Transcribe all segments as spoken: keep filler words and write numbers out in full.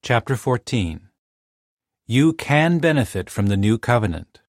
Chapter fourteen. You can benefit from the new covenant.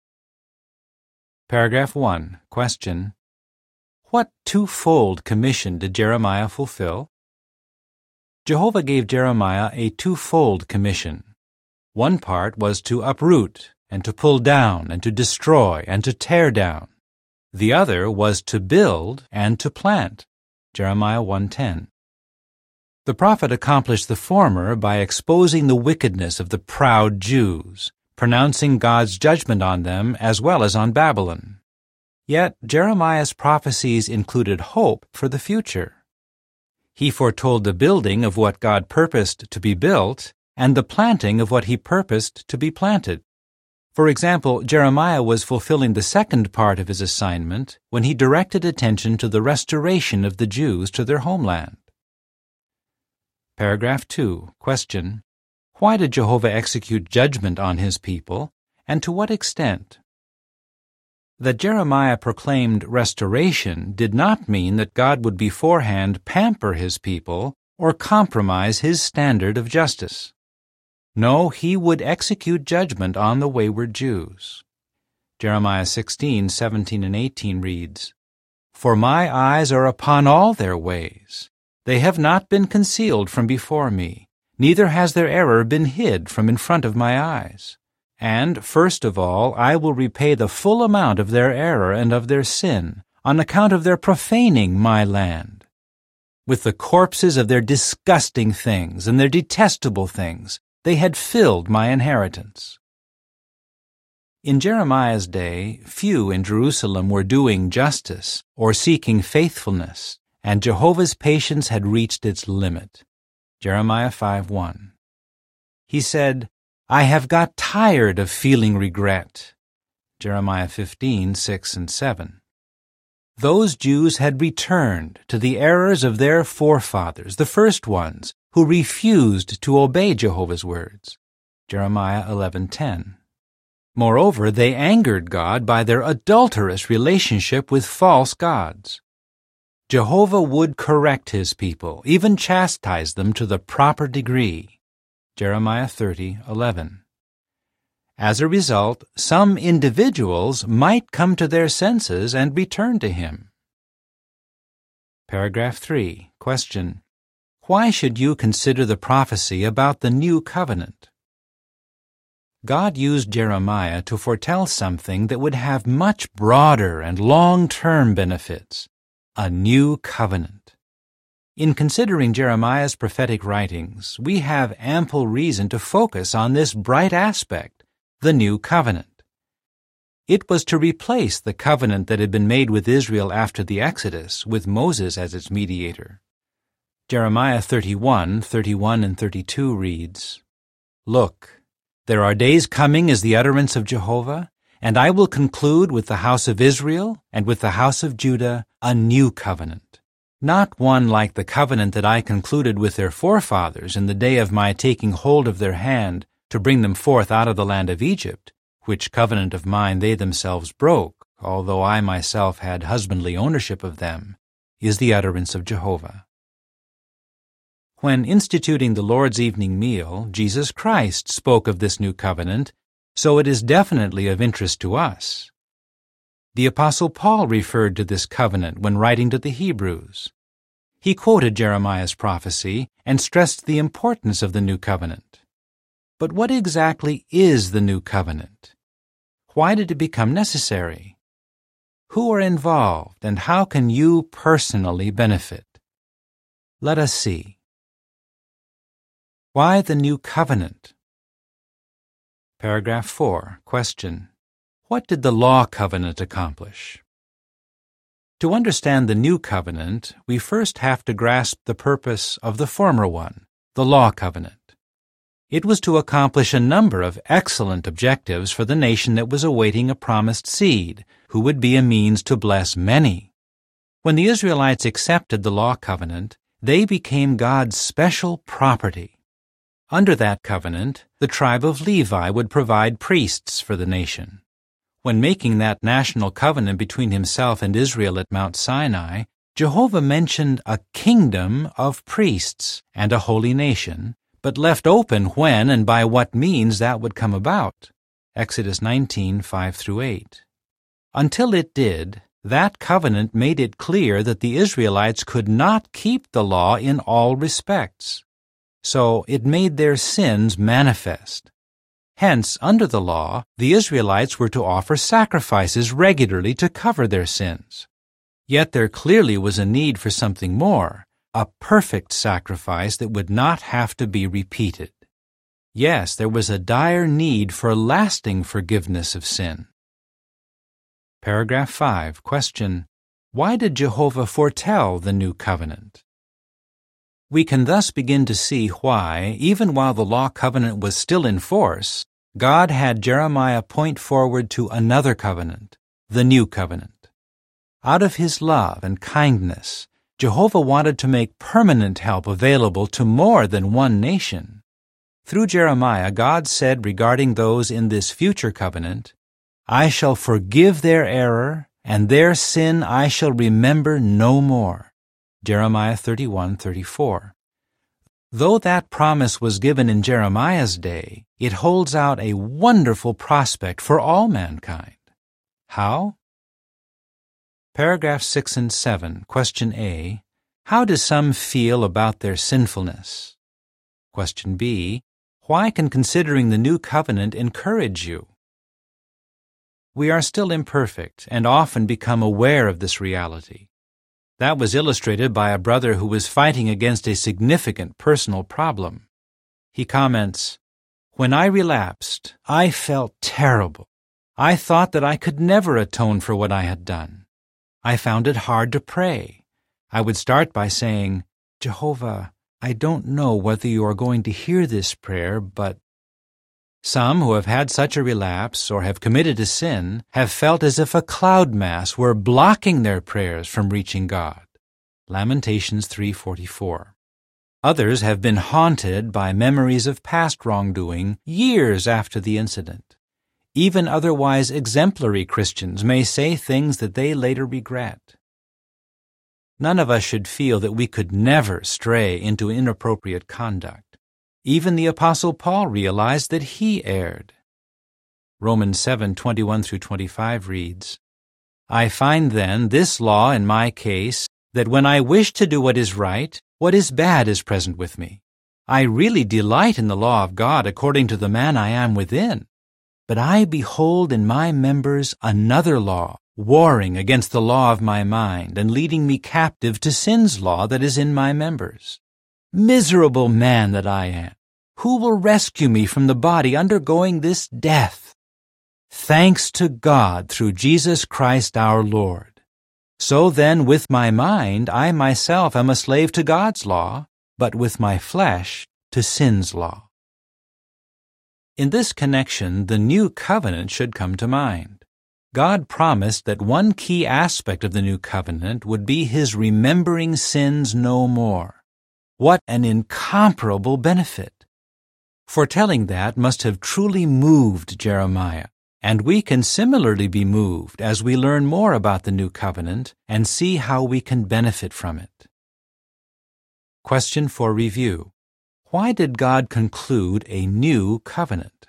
Paragraph one. Question. What twofold commission did Jeremiah fulfill? Jehovah gave Jeremiah a twofold commission. One part was to uproot, and to pull down, and to destroy, and to tear down. The other was to build and to plant. Jeremiah one ten. The prophet accomplished the former by exposing the wickedness of the proud Jews, pronouncing God's judgment on them as well as on Babylon. Yet Jeremiah's prophecies included hope for the future. He foretold the building of what God purposed to be built and the planting of what he purposed to be planted. For example, Jeremiah was fulfilling the second part of his assignment when he directed attention to the restoration of the Jews to their homeland. Paragraph two. Question. Why did Jehovah execute judgment on his people, and to what extent? That Jeremiah proclaimed restoration did not mean that God would beforehand pamper his people or compromise his standard of justice. No, he would execute judgment on the wayward Jews. Jeremiah sixteen, seventeen and eighteen reads, For my eyes are upon all their ways. They have not been concealed from before me, neither has their error been hid from in front of my eyes. And, first of all, I will repay the full amount of their error and of their sin, on account of their profaning my land. With the corpses of their disgusting things and their detestable things, they had filled my inheritance. In Jeremiah's day, few in Jerusalem were doing justice or seeking faithfulness, and Jehovah's patience had reached its limit. Jeremiah five one. He said, I have got tired of feeling regret. Jeremiah fifteen, six and seven. Those Jews had returned to the errors of their forefathers, the first ones, who refused to obey Jehovah's words. Jeremiah eleven ten. Moreover, they angered God by their adulterous relationship with false gods. Jehovah would correct his people, even chastise them to the proper degree. Jeremiah thirty eleven. As a result, some individuals might come to their senses and return to him. Paragraph three. Question. Why should you consider the prophecy about the new covenant? God used Jeremiah to foretell something that would have much broader and long-term benefits. A new covenant. In considering Jeremiah's prophetic writings, we have ample reason to focus on this bright aspect, the new covenant. It was to replace the covenant that had been made with Israel after the Exodus, with Moses as its mediator. Jeremiah thirty-one, thirty-one and thirty-two reads, Look, there are days coming as the utterance of Jehovah, and I will conclude with the house of Israel and with the house of Judah a new covenant, not one like the covenant that I concluded with their forefathers in the day of my taking hold of their hand to bring them forth out of the land of Egypt, which covenant of mine they themselves broke, although I myself had husbandly ownership of them, is the utterance of Jehovah. When instituting the Lord's evening meal, Jesus Christ spoke of this new covenant, so it is definitely of interest to us. The Apostle Paul referred to this covenant when writing to the Hebrews. He quoted Jeremiah's prophecy and stressed the importance of the new covenant. But what exactly is the new covenant? Why did it become necessary? Who are involved, and how can you personally benefit? Let us see. Why the new covenant? Paragraph four. Question. What did the law covenant accomplish? To understand the new covenant, we first have to grasp the purpose of the former one, the law covenant. It was to accomplish a number of excellent objectives for the nation that was awaiting a promised seed, who would be a means to bless many. When the Israelites accepted the law covenant, they became God's special property. Under that covenant, the tribe of Levi would provide priests for the nation. When making that national covenant between himself and Israel at Mount Sinai, Jehovah mentioned a kingdom of priests and a holy nation, but left open when and by what means that would come about. Exodus nineteen, five through eight. Until it did, that covenant made it clear that the Israelites could not keep the law in all respects. So it made their sins manifest. Hence, under the law, the Israelites were to offer sacrifices regularly to cover their sins. Yet there clearly was a need for something more, a perfect sacrifice that would not have to be repeated. Yes, there was a dire need for lasting forgiveness of sin. Paragraph five. Question. Why did Jehovah foretell the new covenant? We can thus begin to see why, even while the law covenant was still in force, God had Jeremiah point forward to another covenant, the new covenant. Out of his love and kindness, Jehovah wanted to make permanent help available to more than one nation. Through Jeremiah, God said regarding those in this future covenant, I shall forgive their error, and their sin I shall remember no more. Jeremiah thirty-one, thirty-four. Though that promise was given in Jeremiah's day, it holds out a wonderful prospect for all mankind. How? Paragraphs six and seven. Question A. How do some feel about their sinfulness? Question B. Why can considering the new covenant encourage you? We are still imperfect and often become aware of this reality. That was illustrated by a brother who was fighting against a significant personal problem. He comments, When I relapsed, I felt terrible. I thought that I could never atone for what I had done. I found it hard to pray. I would start by saying, Jehovah, I don't know whether you are going to hear this prayer, but some who have had such a relapse or have committed a sin have felt as if a cloud mass were blocking their prayers from reaching God. Lamentations three forty-four. Others have been haunted by memories of past wrongdoing years after the incident. Even otherwise exemplary Christians may say things that they later regret. None of us should feel that we could never stray into inappropriate conduct. Even the Apostle Paul realized that he erred. Romans seven, twenty-one through twenty-five reads, I find then this law in my case, that when I wish to do what is right, what is bad is present with me. I really delight in the law of God according to the man I am within. But I behold in my members another law, warring against the law of my mind and leading me captive to sin's law that is in my members. Miserable man that I am! Who will rescue me from the body undergoing this death? Thanks to God through Jesus Christ our Lord. So then with my mind I myself am a slave to God's law, but with my flesh to sin's law. In this connection, the new covenant should come to mind. God promised that one key aspect of the new covenant would be his remembering sins no more. What an incomparable benefit! Foretelling that must have truly moved Jeremiah, and we can similarly be moved as we learn more about the new covenant and see how we can benefit from it. Question for review. Why did God conclude a new covenant?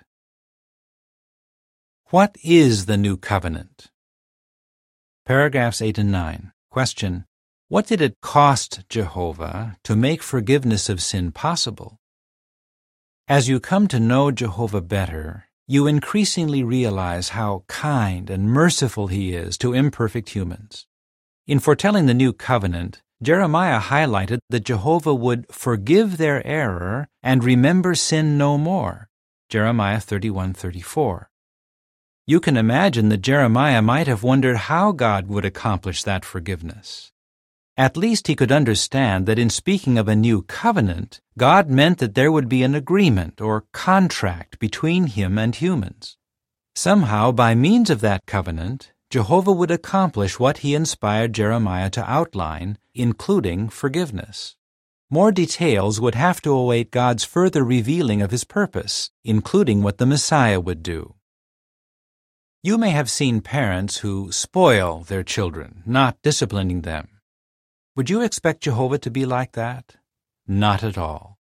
What is the new covenant? Paragraphs eight and nine. Question. What did it cost Jehovah to make forgiveness of sin possible? As you come to know Jehovah better, you increasingly realize how kind and merciful he is to imperfect humans. In foretelling the new covenant, Jeremiah highlighted that Jehovah would forgive their error and remember sin no more. Jeremiah thirty-one thirty-four. You can imagine that Jeremiah might have wondered how God would accomplish that forgiveness. At least he could understand that in speaking of a new covenant, God meant that there would be an agreement or contract between him and humans. Somehow, by means of that covenant, Jehovah would accomplish what he inspired Jeremiah to outline, including forgiveness. More details would have to await God's further revealing of his purpose, including what the Messiah would do. You may have seen parents who spoil their children, not disciplining them. Would you expect Jehovah to be like that? Not at all.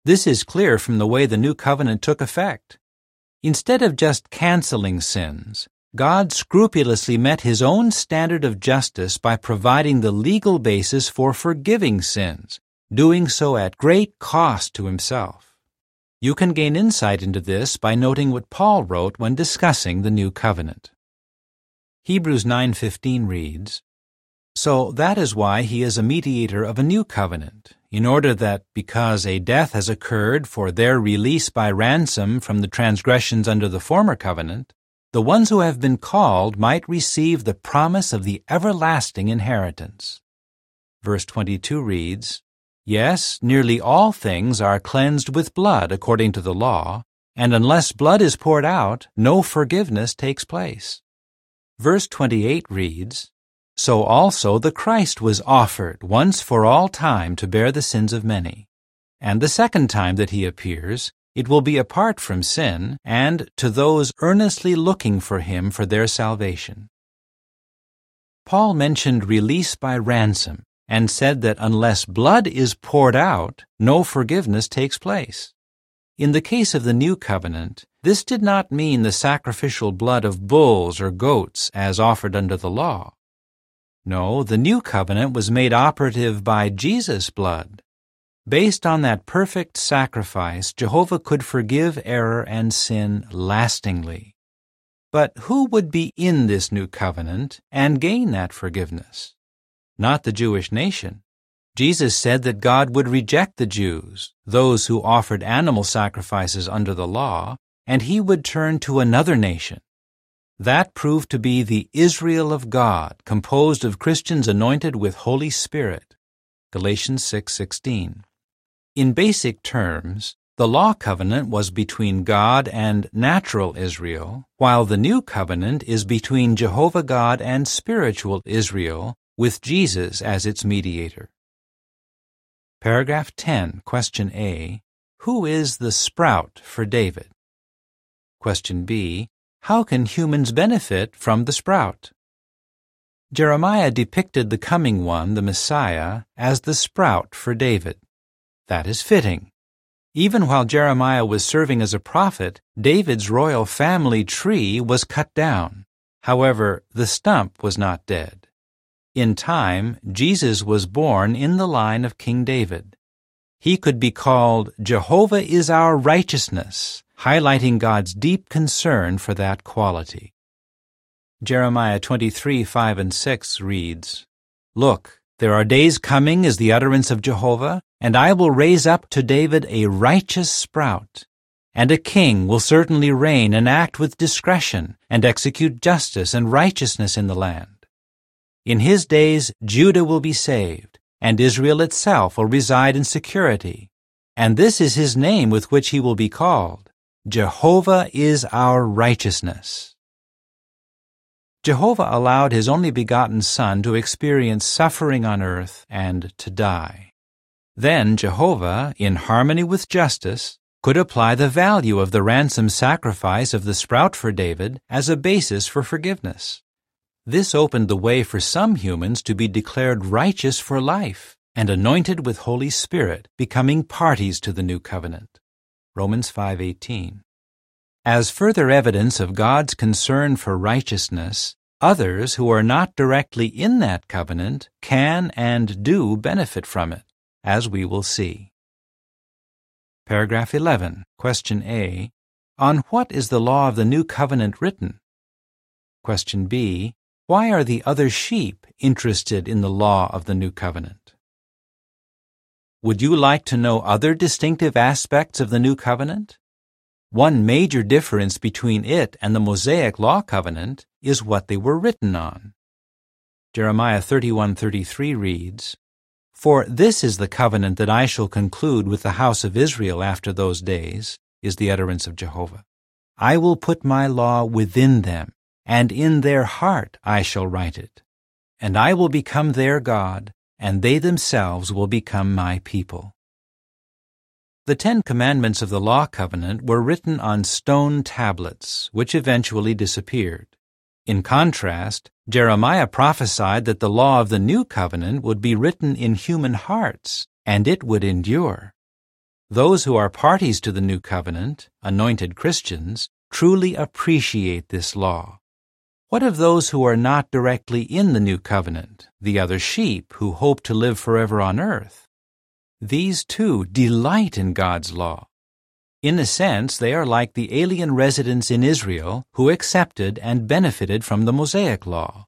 This is clear from the way the new covenant took effect. Instead of just canceling sins, God scrupulously met his own standard of justice by providing the legal basis for forgiving sins, doing so at great cost to himself. You can gain insight into this by noting what Paul wrote when discussing the new covenant. Hebrews nine fifteen reads, "So that is why he is a mediator of a new covenant, in order that, because a death has occurred for their release by ransom from the transgressions under the former covenant, the ones who have been called might receive the promise of the everlasting inheritance." Verse twenty-two reads, "Yes, nearly all things are cleansed with blood according to the law, and unless blood is poured out, no forgiveness takes place." Verse twenty-eight reads, "So also the Christ was offered once for all time to bear the sins of many. And the second time that he appears, it will be apart from sin, and to those earnestly looking for him for their salvation." Paul mentioned release by ransom and said that unless blood is poured out, no forgiveness takes place. In the case of the new covenant, this did not mean the sacrificial blood of bulls or goats as offered under the law. No, the new covenant was made operative by Jesus' blood. Based on that perfect sacrifice, Jehovah could forgive error and sin lastingly. But who would be in this new covenant and gain that forgiveness? Not the Jewish nation. Jesus said that God would reject the Jews, those who offered animal sacrifices under the law, and he would turn to another nation. That proved to be the Israel of God, composed of Christians anointed with Holy Spirit. Galatians six sixteen. In basic terms, the law covenant was between God and natural Israel, while the new covenant is between Jehovah God and spiritual Israel, with Jesus as its mediator. Paragraph ten, Question A. Who is the sprout for David? Question B. How can humans benefit from the sprout? Jeremiah depicted the coming one, the Messiah, as the sprout for David. That is fitting. Even while Jeremiah was serving as a prophet, David's royal family tree was cut down. However, the stump was not dead. In time, Jesus was born in the line of King David. He could be called Jehovah is our righteousness, highlighting God's deep concern for that quality. Jeremiah twenty-three, five and six reads, "Look, there are days coming, is the utterance of Jehovah, and I will raise up to David a righteous sprout, and a king will certainly reign and act with discretion, and execute justice and righteousness in the land. In his days Judah will be saved, and Israel itself will reside in security. And this is his name with which he will be called. Jehovah is our righteousness." Jehovah allowed his only begotten Son to experience suffering on earth and to die. Then Jehovah, in harmony with justice, could apply the value of the ransom sacrifice of the sprout for David as a basis for forgiveness. This opened the way for some humans to be declared righteous for life and anointed with Holy Spirit, becoming parties to the new covenant. Romans five eighteen. As further evidence of God's concern for righteousness, others who are not directly in that covenant can and do benefit from it, as we will see. Paragraph eleven, Question A. On what is the law of the new covenant written? Question B. Why are the other sheep interested in the law of the new covenant? Would you like to know other distinctive aspects of the new covenant? One major difference between it and the Mosaic law covenant is what they were written on. Jeremiah thirty-one thirty-three reads, "For this is the covenant that I shall conclude with the house of Israel after those days," is the utterance of Jehovah. "I will put my law within them, and in their heart I shall write it. And I will become their God, and they themselves will become my people." The Ten Commandments of the Law Covenant were written on stone tablets, which eventually disappeared. In contrast, Jeremiah prophesied that the law of the New Covenant would be written in human hearts, and it would endure. Those who are parties to the new covenant, anointed Christians, truly appreciate this law. What of those who are not directly in the new covenant, the other sheep who hope to live forever on earth? These too delight in God's law. In a sense, they are like the alien residents in Israel who accepted and benefited from the Mosaic law.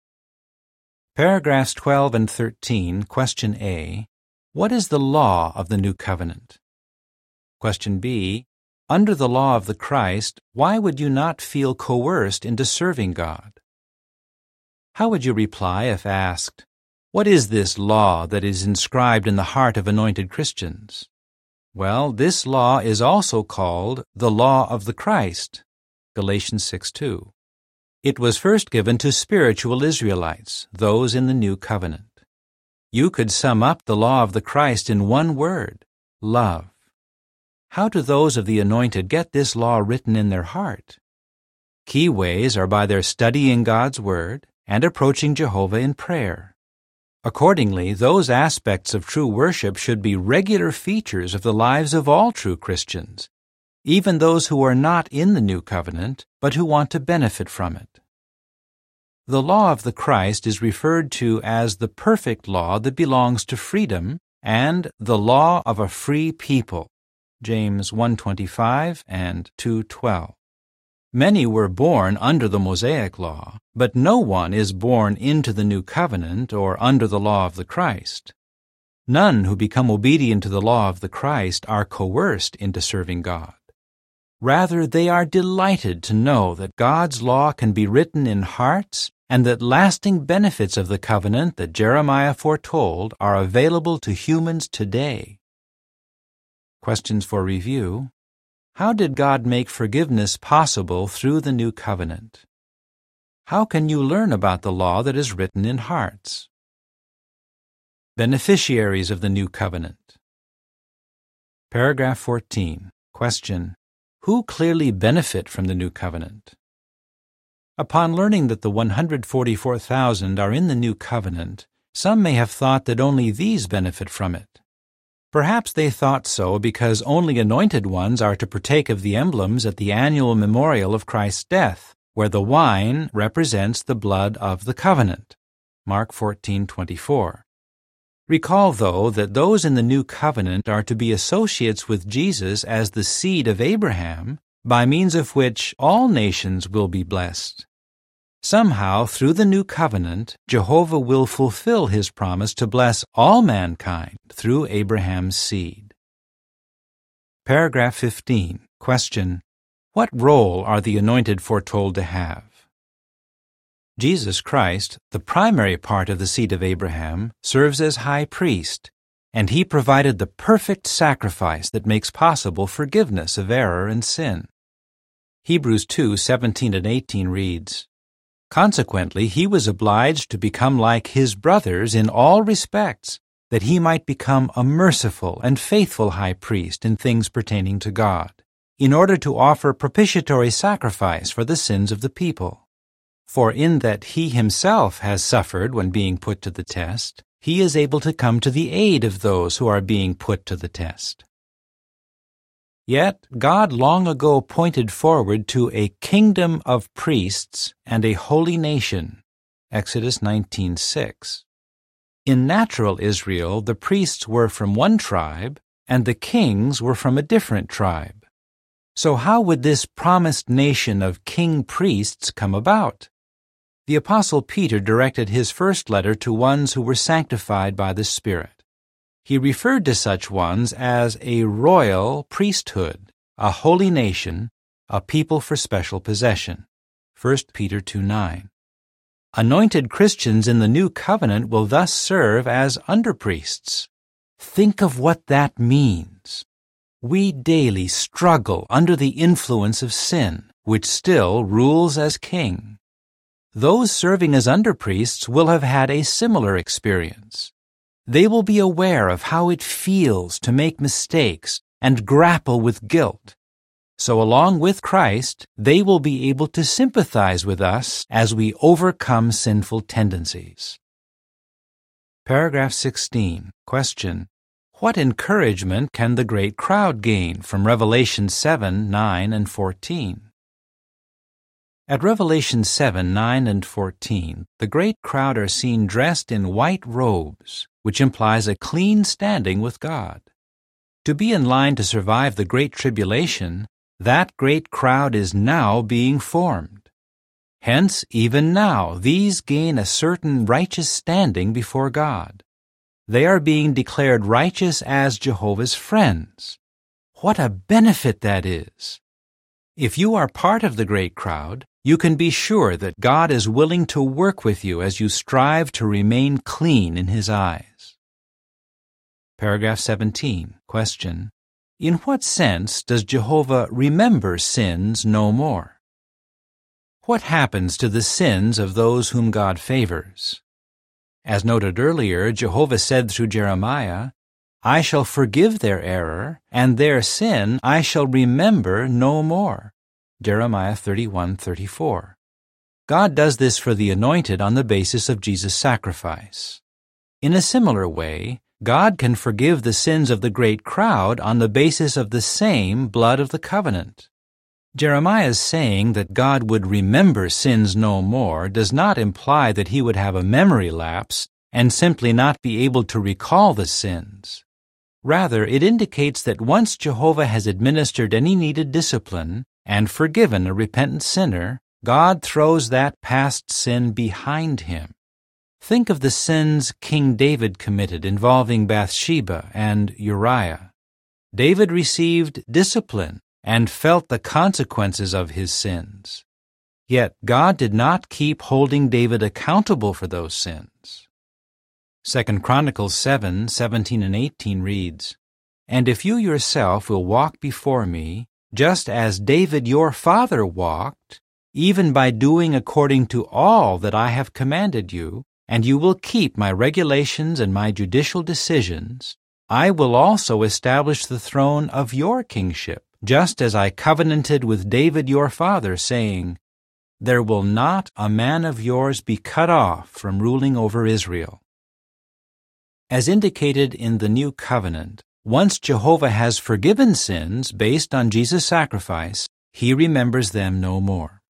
Paragraphs twelve and thirteen, Question A. What is the law of the new covenant? Question B. Under the law of the Christ, why would you not feel coerced into serving God? How would you reply if asked, what is this law that is inscribed in the heart of anointed Christians? Well, this law is also called the law of the Christ, Galatians six two. It was first given to spiritual Israelites, those in the new covenant. You could sum up the law of the Christ in one word, love. How do those of the anointed get this law written in their heart? Key ways are by their studying God's Word and approaching Jehovah in prayer. Accordingly, those aspects of true worship should be regular features of the lives of all true Christians, even those who are not in the new covenant, but who want to benefit from it. The law of the Christ is referred to as the perfect law that belongs to freedom and the law of a free people, James one twenty-five and two twelve. Many were born under the Mosaic law, but no one is born into the new covenant or under the law of the Christ. None who become obedient to the law of the Christ are coerced into serving God. Rather, they are delighted to know that God's law can be written in hearts and that lasting benefits of the covenant that Jeremiah foretold are available to humans today. Questions for review. How did God make forgiveness possible through the new covenant? How can you learn about the law that is written in hearts? Beneficiaries of the new covenant. Paragraph fourteen. Question. Who clearly benefit from the new covenant? Upon learning that the one hundred forty-four thousand are in the new covenant, some may have thought that only these benefit from it. Perhaps they thought so because only anointed ones are to partake of the emblems at the annual memorial of Christ's death, where the wine represents the blood of the covenant. Mark fourteen twenty-four. Recall, though, that those in the new covenant are to be associates with Jesus as the seed of Abraham, by means of which all nations will be blessed. Somehow, through the new covenant, Jehovah will fulfill his promise to bless all mankind through Abraham's seed. Paragraph fifteen. Question. What role are the anointed foretold to have? Jesus Christ, the primary part of the seed of Abraham, serves as high priest, and he provided the perfect sacrifice that makes possible forgiveness of error and sin. Hebrews two seventeen and eighteen reads, Consequently, he was obliged to become like his brothers in all respects, that he might become a merciful and faithful high priest in things pertaining to God, in order to offer propitiatory sacrifice for the sins of the people. For in that he himself has suffered when being put to the test, he is able to come to the aid of those who are being put to the test. Yet God long ago pointed forward to a kingdom of priests and a holy nation, Exodus nineteen six. In natural Israel, the priests were from one tribe, and the kings were from a different tribe. So how would this promised nation of king-priests come about? The Apostle Peter directed his first letter to ones who were sanctified by the Spirit. He referred to such ones as a royal priesthood, a holy nation, a people for special possession. First Peter two nine. Anointed Christians in the new covenant will thus serve as underpriests. Think of what that means. We daily struggle under the influence of sin, which still rules as king. Those serving as underpriests will have had a similar experience. They will be aware of how it feels to make mistakes and grapple with guilt. So along with Christ, they will be able to sympathize with us as we overcome sinful tendencies. Paragraph sixteen. Question. What encouragement can the great crowd gain from Revelation seven, nine, and fourteen? At Revelation seven, nine, and fourteen, the great crowd are seen dressed in white robes, which implies a clean standing with God. To be in line to survive the Great Tribulation, that great crowd is now being formed. Hence, even now, these gain a certain righteous standing before God. They are being declared righteous as Jehovah's friends. What a benefit that is! If you are part of the great crowd, you can be sure that God is willing to work with you as you strive to remain clean in His eyes. Paragraph seventeen. Question. In what sense does Jehovah remember sins no more? What happens to the sins of those whom God favors? As noted earlier, Jehovah said through Jeremiah, I shall forgive their error, and their sin I shall remember no more. Jeremiah thirty-one thirty-four. God does this for the anointed on the basis of Jesus' sacrifice. In a similar way, God can forgive the sins of the great crowd on the basis of the same blood of the covenant. Jeremiah's saying that God would remember sins no more does not imply that he would have a memory lapse and simply not be able to recall the sins. Rather, it indicates that once Jehovah has administered any needed discipline and forgiven a repentant sinner, God throws that past sin behind him. Think of the sins King David committed involving Bathsheba and Uriah. David received discipline and felt the consequences of his sins. Yet God did not keep holding David accountable for those sins. Second Chronicles seven, seventeen and eighteen reads, And if you yourself will walk before me, just as David your father walked, even by doing according to all that I have commanded you, and you will keep my regulations and my judicial decisions, I will also establish the throne of your kingship, just as I covenanted with David your father, saying, There will not a man of yours be cut off from ruling over Israel. As indicated in the New Covenant, once Jehovah has forgiven sins based on Jesus' sacrifice, He remembers them no more.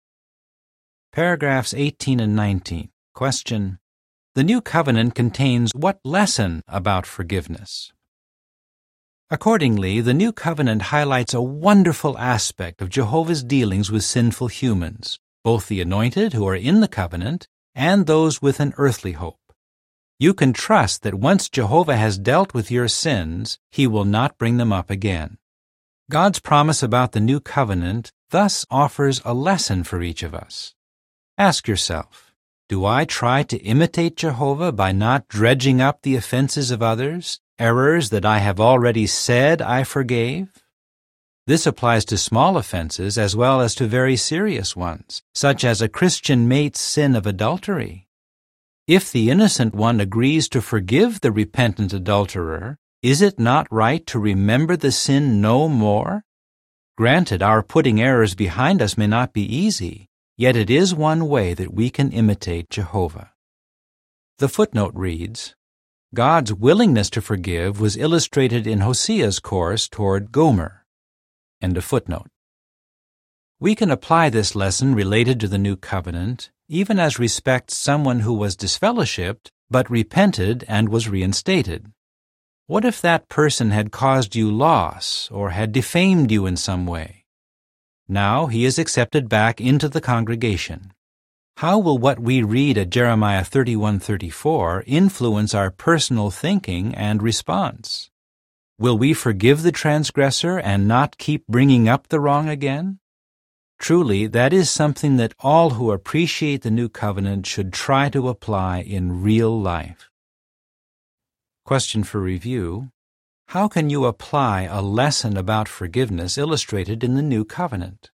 Paragraphs eighteen and nineteen. Question. The New Covenant contains what lesson about forgiveness? Accordingly, the New Covenant highlights a wonderful aspect of Jehovah's dealings with sinful humans, both the anointed who are in the covenant and those with an earthly hope. You can trust that once Jehovah has dealt with your sins, He will not bring them up again. God's promise about the New Covenant thus offers a lesson for each of us. Ask yourself, do I try to imitate Jehovah by not dredging up the offenses of others, errors that I have already said I forgave? This applies to small offenses as well as to very serious ones, such as a Christian mate's sin of adultery. If the innocent one agrees to forgive the repentant adulterer, is it not right to remember the sin no more? Granted, our putting errors behind us may not be easy, yet it is one way that we can imitate Jehovah. The footnote reads, God's willingness to forgive was illustrated in Hosea's course toward Gomer. End of footnote. We can apply this lesson related to the New Covenant even as respects someone who was disfellowshipped but repented and was reinstated. What if that person had caused you loss or had defamed you in some way? Now he is accepted back into the congregation. How will what we read at Jeremiah thirty-one thirty-four influence our personal thinking and response? Will we forgive the transgressor and not keep bringing up the wrong again? Truly, that is something that all who appreciate the New Covenant should try to apply in real life. Question for review. How can you apply a lesson about forgiveness illustrated in the New Covenant?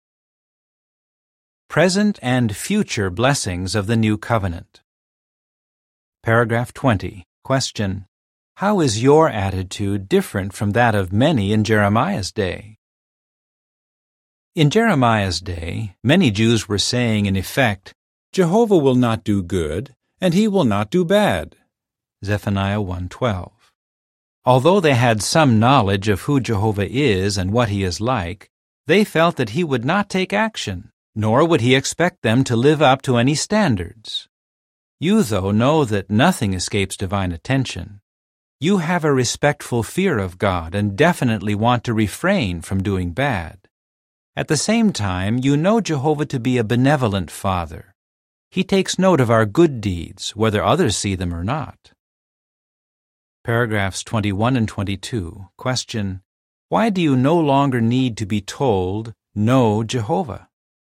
Present and future blessings of the New Covenant. Paragraph twenty. Question. How is your attitude different from that of many in Jeremiah's day? In Jeremiah's day, many Jews were saying in effect, Jehovah will not do good, and He will not do bad. Zephaniah one twelve. Although they had some knowledge of who Jehovah is and what he is like, they felt that he would not take action, nor would he expect them to live up to any standards. You, though, know that nothing escapes divine attention. You have a respectful fear of God and definitely want to refrain from doing bad. At the same time, you know Jehovah to be a benevolent Father. He takes note of our good deeds, whether others see them or not. Paragraphs twenty-one and twenty-two. Question: why do you no longer need to be told, "Know Jehovah"?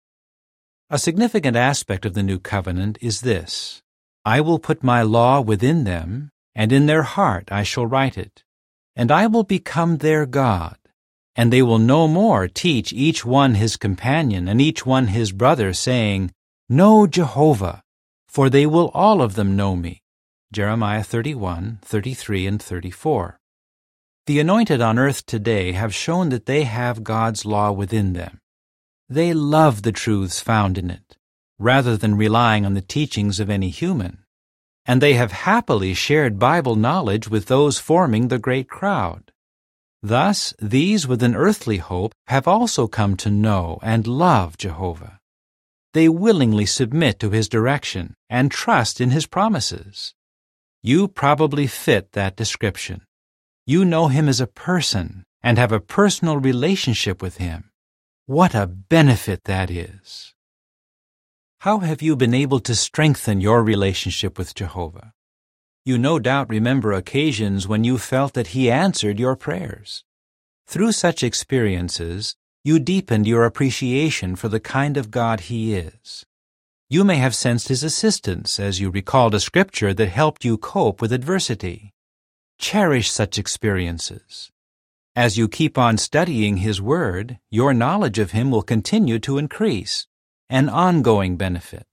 A significant aspect of the New Covenant is this: I will put my law within them, and in their heart I shall write it, and I will become their God, and they will no more teach each one his companion and each one his brother, saying, "Know Jehovah," for they will all of them know me. Jeremiah thirty-one, thirty-three, and thirty-four. The anointed on earth today have shown that they have God's law within them. They love the truths found in it, rather than relying on the teachings of any human, and they have happily shared Bible knowledge with those forming the great crowd. Thus, these with an earthly hope have also come to know and love Jehovah. They willingly submit to his direction and trust in his promises. You probably fit that description. You know him as a person and have a personal relationship with him. What a benefit that is! How have you been able to strengthen your relationship with Jehovah? You no doubt remember occasions when you felt that he answered your prayers. Through such experiences, you deepened your appreciation for the kind of God he is. You may have sensed his assistance as you recalled a scripture that helped you cope with adversity. Cherish such experiences. As you keep on studying his word, your knowledge of him will continue to increase, an ongoing benefit.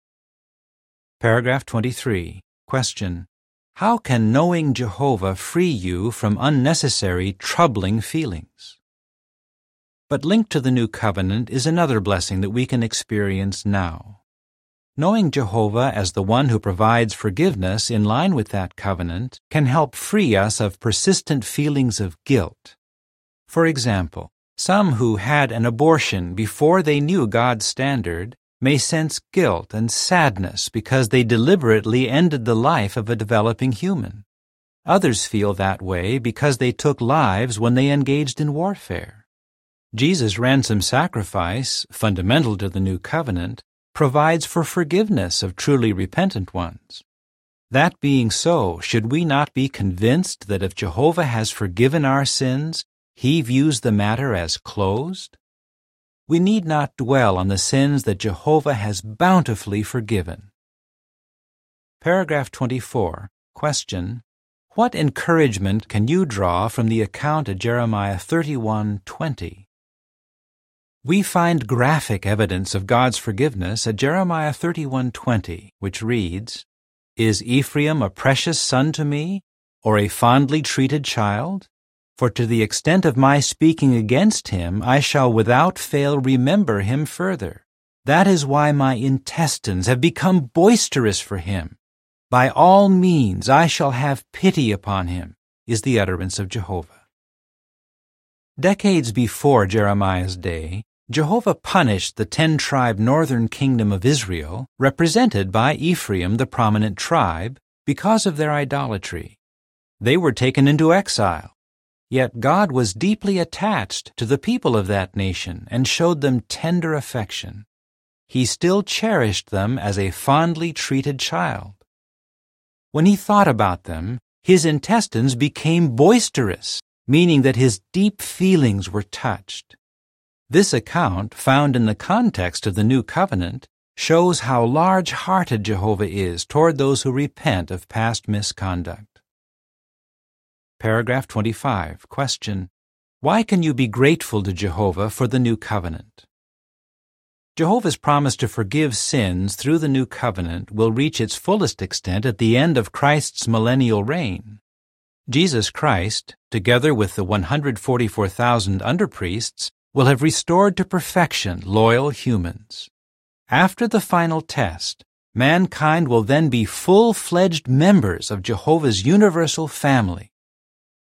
Paragraph twenty-three. Question: how can knowing Jehovah free you from unnecessary, troubling feelings? But linked to the New Covenant is another blessing that we can experience now. Knowing Jehovah as the one who provides forgiveness in line with that covenant can help free us of persistent feelings of guilt. For example, some who had an abortion before they knew God's standard may sense guilt and sadness because they deliberately ended the life of a developing human. Others feel that way because they took lives when they engaged in warfare. Jesus' ransom sacrifice, fundamental to the New Covenant, provides for forgiveness of truly repentant ones. That being so, should we not be convinced that if Jehovah has forgiven our sins, he views the matter as closed? We need not dwell on the sins that Jehovah has bountifully forgiven. Paragraph twenty-four. Question: what encouragement can you draw from the account of Jeremiah thirty-one twenty? We find graphic evidence of God's forgiveness at Jeremiah thirty-one twenty, which reads, "Is Ephraim a precious son to me, or a fondly treated child? For to the extent of my speaking against him, I shall without fail remember him further. That is why my intestines have become boisterous for him. By all means I shall have pity upon him," is the utterance of Jehovah. Decades before Jeremiah's day, Jehovah punished the ten-tribe northern kingdom of Israel, represented by Ephraim, the prominent tribe, because of their idolatry. They were taken into exile. Yet God was deeply attached to the people of that nation and showed them tender affection. He still cherished them as a fondly treated child. When he thought about them, his intestines became boisterous, meaning that his deep feelings were touched. This account, found in the context of the New Covenant, shows how large-hearted Jehovah is toward those who repent of past misconduct. Paragraph twenty-five. Question: why can you be grateful to Jehovah for the New Covenant? Jehovah's promise to forgive sins through the New Covenant will reach its fullest extent at the end of Christ's millennial reign. Jesus Christ, together with the one hundred forty-four thousand under-priests, will have restored to perfection loyal humans. After the final test, mankind will then be full-fledged members of Jehovah's universal family.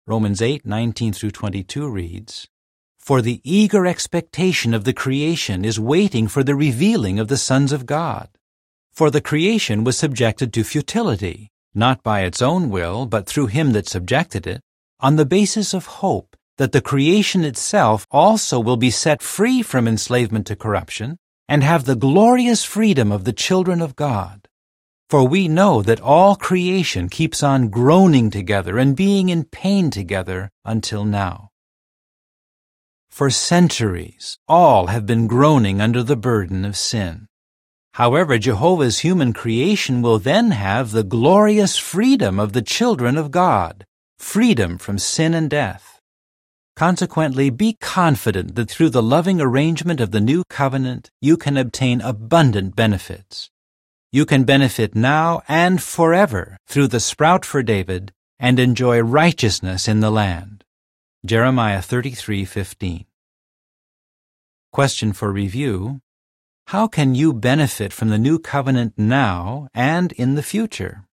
Romans eight nineteen through twenty-two reads, "For the eager expectation of the creation is waiting for the revealing of the sons of God. For the creation was subjected to futility, not by its own will, but through him that subjected it, on the basis of hope that the creation itself also will be set free from enslavement to corruption and have the glorious freedom of the children of God. For we know that all creation keeps on groaning together and being in pain together until now." For centuries, all have been groaning under the burden of sin. However, Jehovah's human creation will then have the glorious freedom of the children of God, freedom from sin and death. Consequently, be confident that through the loving arrangement of the new covenant, you can obtain abundant benefits. You can benefit now and forever through the sprout for David and enjoy righteousness in the land. Jeremiah thirty-three fifteen. Question for review: how can you benefit from the new covenant now and in the future?